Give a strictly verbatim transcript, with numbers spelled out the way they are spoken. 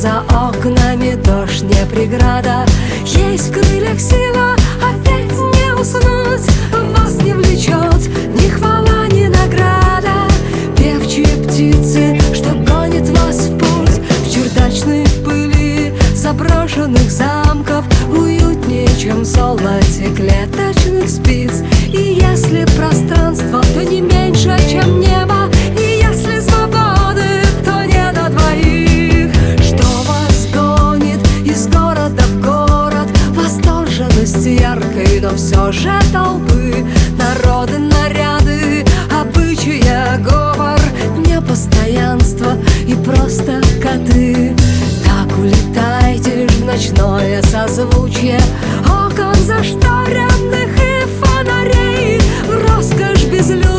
за окнами дождь не преграда. Есть в крыльях сила опять не уснуть. Вас не влечет ни хвала, ни награда. Певчие птицы, что гонит вас в путь. В чердачной пыли заброшенных замков уютнее, чем в золоте клеточных спиц. И если пространство, то не меньше, чем небо. И если свободы, то не до двоих. Что вас гонит из города в город? Восторженность яркой, но все же толпы. Народы, наряды, обычаи, говор, непостоянство и просто коты. Так улетайте в ночное созвучье окон зашторенных и фонарей, в роскошь безлюдных